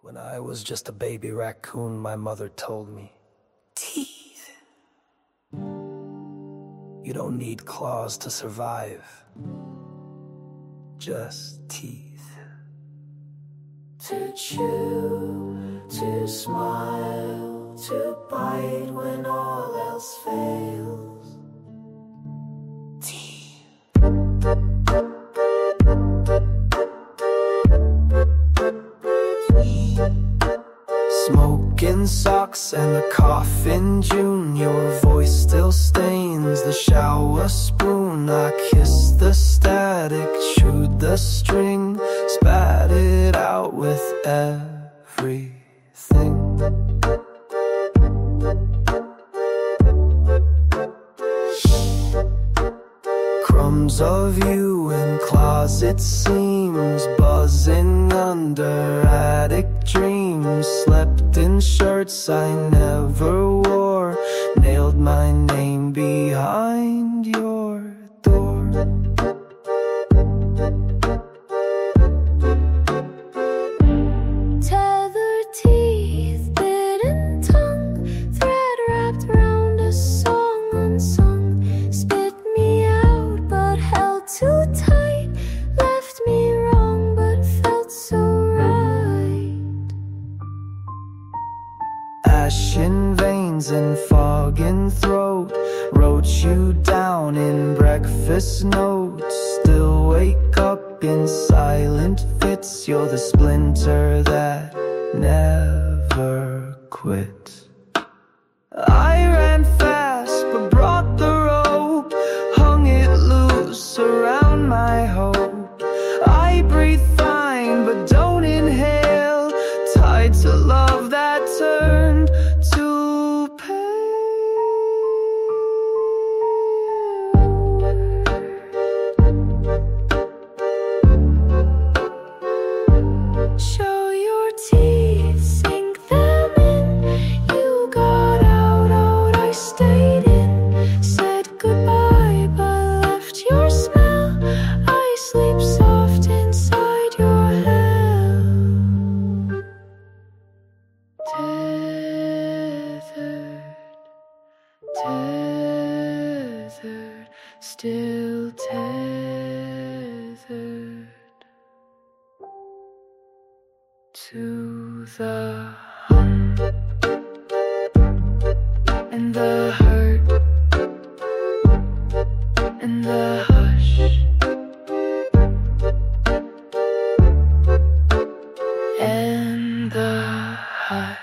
When I was just a baby raccoon, my mother told me, "Teeth. You don't need claws to survive, just teeth. To chew, to smile, to bite when all else fails. Teeth." Smoking socks and a cough in June. Your voice still stains the shower spoon. I kissed the static, chewed the string, spat it out with everything. Crumbs of you in closet seams, buzzing under attic dreams. Slept in shirts I never wore, nailed my name behind your door. Tethered teeth, bitten tongue, thread wrapped round a song unsung. Spit me out but held too tight, left me wrong but felt so right. Ash in veins and fog in throat, wrote you down in breakfast notes. Still wake up in silent fits. You're the splinter that never quit. I ran fast but brought the rope, hung it loose around my hope. I breathe fine but don't inhale, tied to love that turned to pain. Show your teeth, sink them in. You got out, I stayed in. Said goodbye but left your smell. I sleep soft inside your hell. Tethered, still tethered to the hump and the hurt and the hush and the hush.